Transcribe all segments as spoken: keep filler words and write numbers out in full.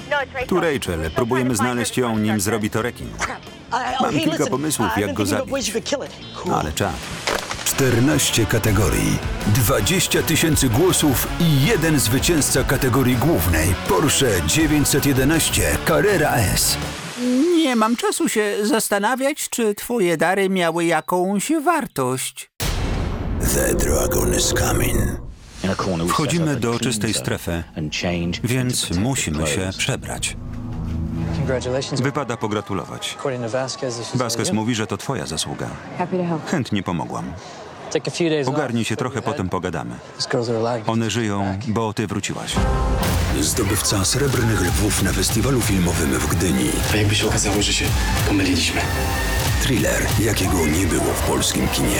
Tu Rachel. Próbujemy znaleźć ją, nim zrobi to rekin. Mam kilka pomysłów, jak go zabić. Ale czad. czternaście kategorii, dwadzieścia tysięcy głosów i jeden zwycięzca kategorii głównej. Porsche dziewięćset jedenaście Carrera S. Nie mam czasu się zastanawiać, czy twoje dary miały jakąś wartość. The dragon is coming. Wchodzimy do czystej strefy, więc musimy się przebrać. Wypada pogratulować. Vasquez mówi, że to twoja zasługa. Chętnie pomogłam. Ogarnij się trochę, potem pogadamy. One żyją, bo ty wróciłaś. Zdobywca Srebrnych Lwów na festiwalu filmowym w Gdyni. A jakby się okazało, że się pomyliliśmy? Thriller, jakiego nie było w polskim kinie.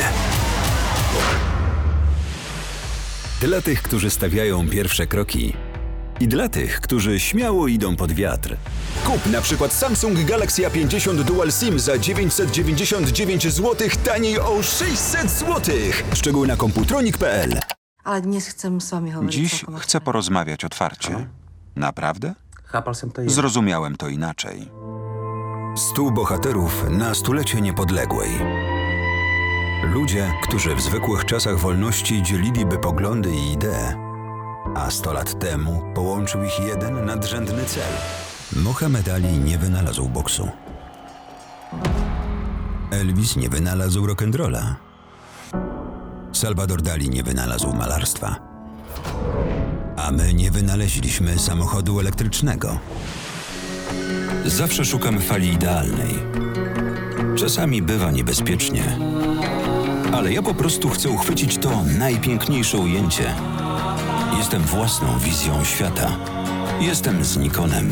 Dla tych, którzy stawiają pierwsze kroki i dla tych, którzy śmiało idą pod wiatr. Kup na przykład Samsung Galaxy A pięćdziesiąt Dual SIM za dziewięćset dziewięćdziesiąt dziewięć złotych, taniej o sześćset złotych. Szczegóły na komputronik kropka p l. Ale dnes chcę z wami hovoriť. Dziś chcę porozmawiać otwarcie. Naprawdę? Zrozumiałem to inaczej. Stu bohaterów na stulecie niepodległej. Ludzie, którzy w zwykłych czasach wolności dzieliliby poglądy i idee, a sto lat temu połączył ich jeden nadrzędny cel. Mohamed Ali nie wynalazł boksu. Elvis nie wynalazł rock'n'rolla. Salvador Dali nie wynalazł malarstwa. A my nie wynaleźliśmy samochodu elektrycznego. Zawsze szukam fali idealnej. Czasami bywa niebezpiecznie. Ale ja po prostu chcę uchwycić to najpiękniejsze ujęcie. Jestem własną wizją świata. Jestem z Nikonem.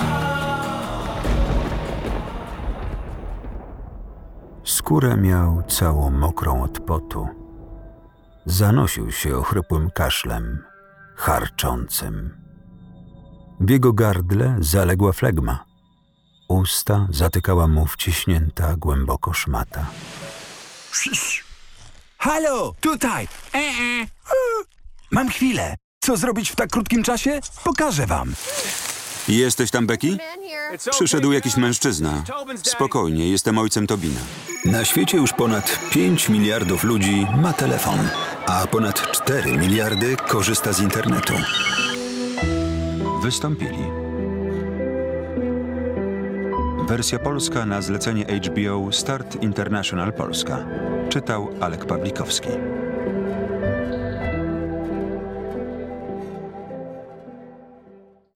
Skórę miał całą mokrą od potu. Zanosił się ochrypłym kaszlem, charczącym. W jego gardle zaległa flegma. Usta zatykała mu wciśnięta głęboko szmata. Halo, tutaj! E -e. Mam chwilę. Co zrobić w tak krótkim czasie? Pokażę wam. Jesteś tam, Becky? Przyszedł jakiś mężczyzna. Spokojnie, jestem ojcem Tobina. Na świecie już ponad pięć miliardów ludzi ma telefon, a ponad cztery miliardy korzysta z internetu. Wystąpili. Wersja polska na zlecenie H B O Start International Polska. Czytał Alek Pawlikowski.